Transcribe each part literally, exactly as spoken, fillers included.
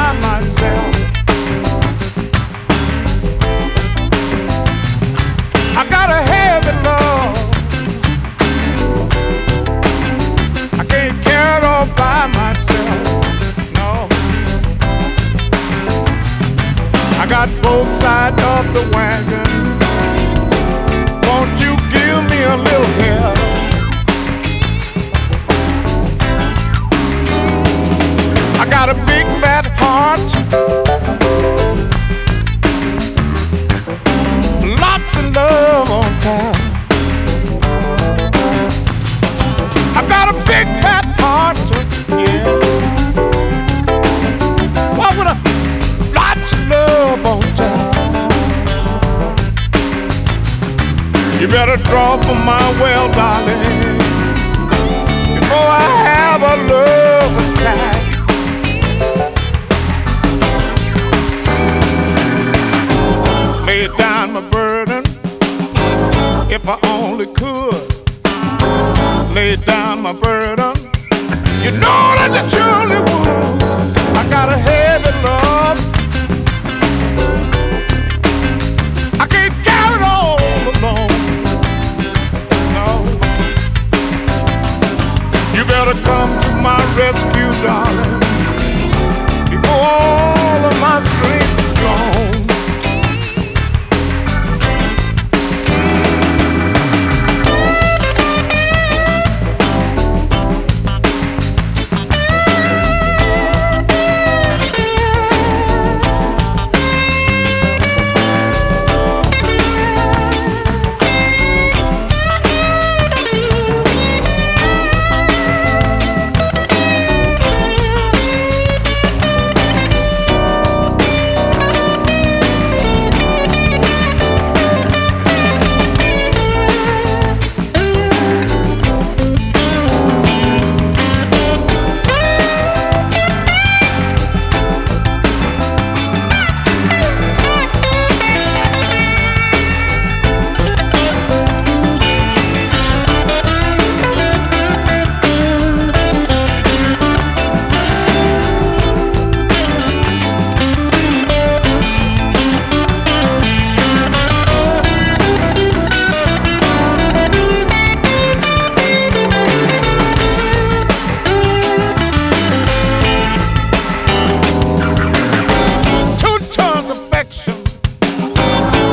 by myself. I got a heavy love, I can't carry it all by myself. No, I got both sides of the wagon. Won't you give me a little help? I got a big fat heart, lots of love on tap. I got a big fat heart, yeah. Why would I? Lots of love on tap. You better draw from my well, darling, before I have a love attack. Lay down my burden, if I only could. Lay down my burden, you know that you surely would. I got a heavy love, I can't carry it all alone. No, you better come to my rescue, darling, before all of my strength is gone.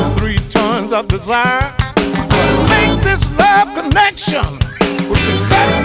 Of desire, make this love connection with the set